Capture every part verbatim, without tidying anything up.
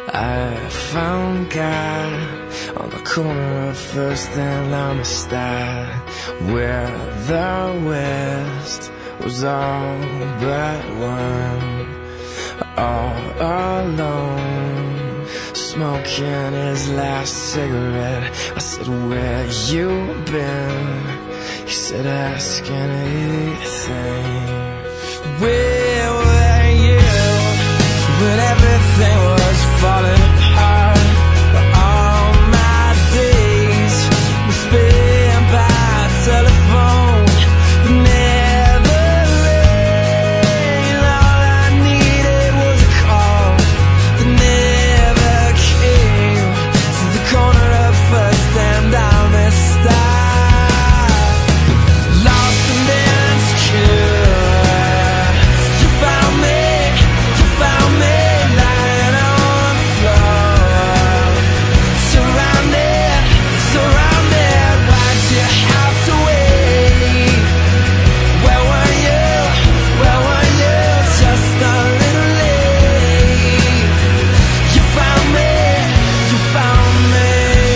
I found God on the corner of First and Amistad, where the West was all but one. All alone, smoking his last cigarette. I said, where you been? He said, ask anything. Where were you when everything was falling apart? But all my days were spent by telephone. Never rain. All I needed was a call that never came. To the corner of First and Amistad, lost and insecure. You found me, you found me lying on the floor, surrounded, surrounded. Why'd you have to wait? Where were you? Where were you? Just a little late. You found me, you found me.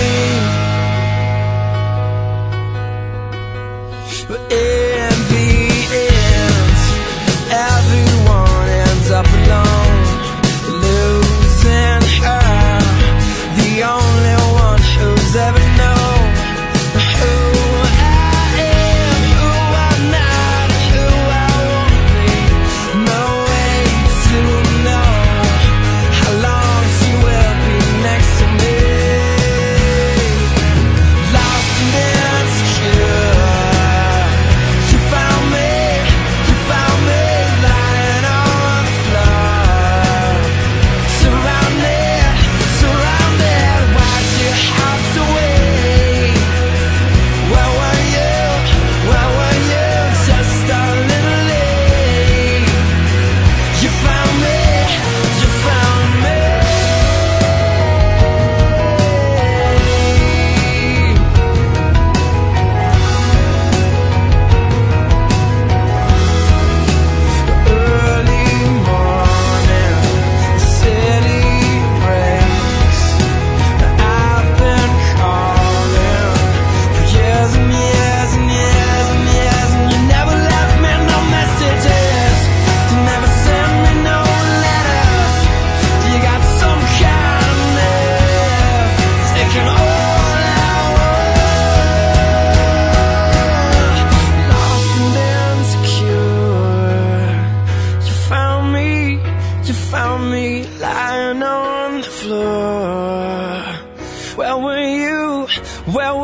But in the end, everyone ends up alone, losing her, the only one who's ever known who I am, who I'm not, who I won't be. No way to know how long she will be next to me. Lost and insecure. You found me, you found me lying on the floor, surrounded, surrounded. Why'd you have to wait? Where were you? Where were you? Just a little late. You found me, you found me. Early morning, the city breaks. I've been calling for years and years and years and years, and you never left me no messages. You never sent me no letters. You got some kind of nerve, taking all I want. Lost and insecure. You found me, you found me lying on the floor. Where were you? Where